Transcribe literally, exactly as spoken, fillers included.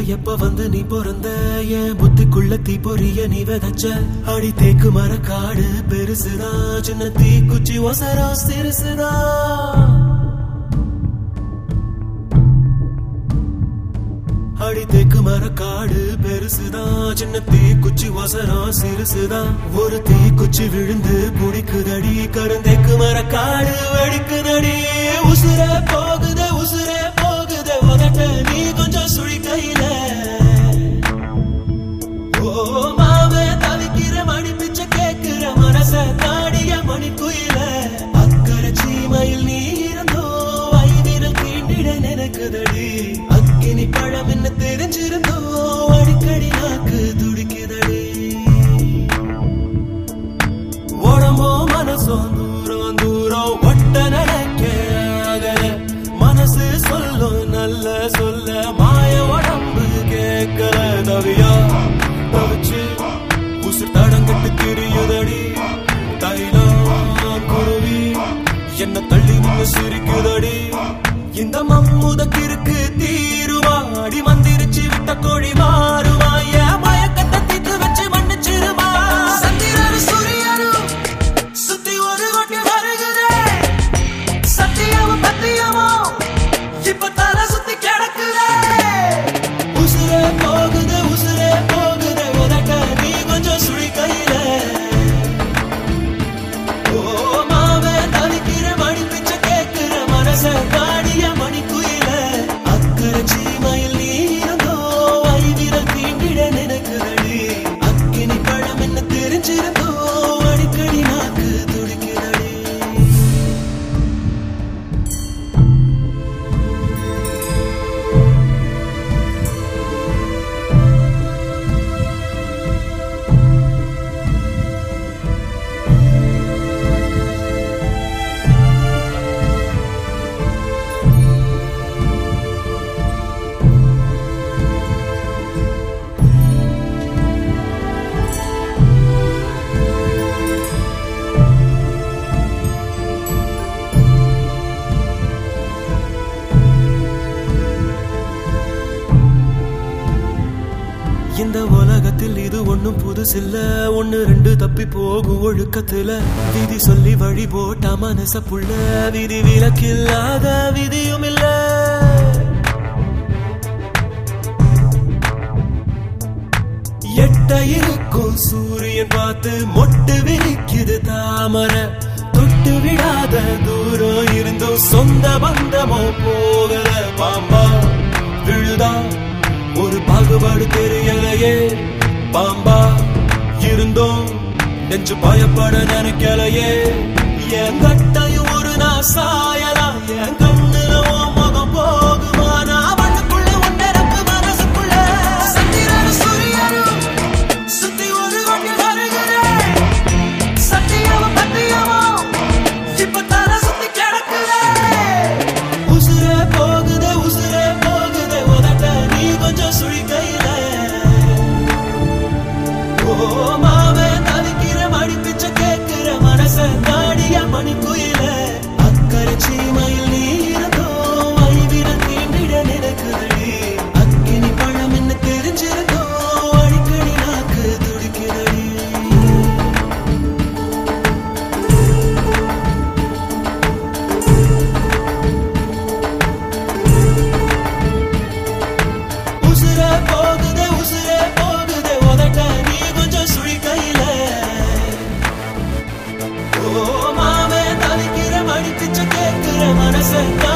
எப்ப வந்து நீ பிறந்த என் புத்திக்குள்ள தீ பொரிய நீ விதைச்ச அடி தேக்கு மர காடு பெருசுதா சின்ன தீ குச்சி ஒசரா சிறுசுதா அடி தேக்கு மர காடு பெருசுதா சின்ன தீ குச்சி ஒசரா சிறுசுதா ஒரு தீ குச்சி விழுந்து புடிக்குதடி கருந்தேக்கு மர காடு வெடிக்குதடி உசுரே போகுதே உசுரே போகுதே உதட்ட நீ கொஞ்சம் சுழி கையில ஓ மாவே தவிக்கிற மணி பிச்ச கேக்குற மனச தாடிய மணி குயில அக்கறை சீமையில் நீ இருந்தோ ஐவிரல் தீண்டிட நினைக்குதடி அக்கினி பழம் என்ன தெரிஞ்சிருந்தோ அடிக்கடி நாக்கு துடிக்குதடி உடம்போ மனசோ தூரம் தூரம் ஒட்ட நடக்க மனசு சொல்லும் நல்ல சொல்ல மாய உடம்பு கேட்கல தவியா தவிச்சு உசு தடங்கட்டு திரியுதடி தைலம் குருவி என்ன தள்ளி நின்று சிரிக்குதடி இந்த மம்முதக்கிருக்கு தீருவா அடி மந்திரிச்சு விட்ட கோழி மாறுவா என் மயக்கத்தை தீட்டு வச்சு மன்னிச்சிருவா சந்திரனும் சூரியனும் சுத்தி ஒரு கொட்டி வருகிறே சத்தியமும் பத்தியமும் இப்ப தலை சுத்தி கிடக்குதே உசுரே போகுது உசுரே போகுது உதட்ட நீ கொஞ்சம் சுழி கையில ஓ மாவே தவிக்கிற மணி பிச்ச கேட்கிற மனச காடிய மணி குயில அக்கறை சீமையில் நீ இருந்தோ ஐவிரல் தீண்டிட நினைக்குதடி அக்கினி பழம் என்ன தெரிஞ்சிருந்தோ அடிக்கடி நாக்கு துடிக்குதடி இந்த உலகத்தில் இது ஒண்ணும் புதுசில்ல ஒண்ணு ரெண்டு தப்பி போகும் ஒழுக்கத்துல விதி சொல்லி வழி போட்ட மனச புள்ள விதி விலக்கில்லாத விதியும் இல்ல எட்ட இருக்கும் சூரியன் பார்த்து மொட்டு விரிக்குது தாமரை தொட்டு விடாத தூரம் இருந்தும் சொந்த பந்தமோ போகல பாம்பா விழுதா ஒரு பாகுபாடு தெரியலையே பாம்பா இருந்தோம் நெஞ்சு பயப்பட நினைக்கலையே என் கட்டையும் ஒரு நான் சாயலா என் கண்ணுல முகம் போகுமா நான் வண்ணுக்குள்ள ஒன்றரப்பு மனசுக்குள்ள சந்திரனும் சூரியனும் சுத்தி ஒரு வண்டி வருகிறேன் சத்தியமும் பத்தியமும் இப்ப தலை சுத்தி கிடக்குதே உசுரே போகுதே உசுரே போகுதே உதட்ட நீ கொஞ்சம் சுழி கையில ஓ மாவே தவிக்கிற மணி பிச்ச கேட்கிற மனச தாடிய மணி குயில அக்கறை சீமையில் நீ இருந்தோ ஐவிரல் தீண்டிட நினைக்குதடி அக்கினி பழம் என்ன தெரிஞ்சிருந்தோ அடிக்கடி நாக்கு துடிக்குதடி உசுரே போகுதே உசுரே போகுதே உதட்ட நீ கொஞ்சம் சுழி கையில ஓ மாவே தவிக்கிற மணி பிச்ச கேட்கிற மனச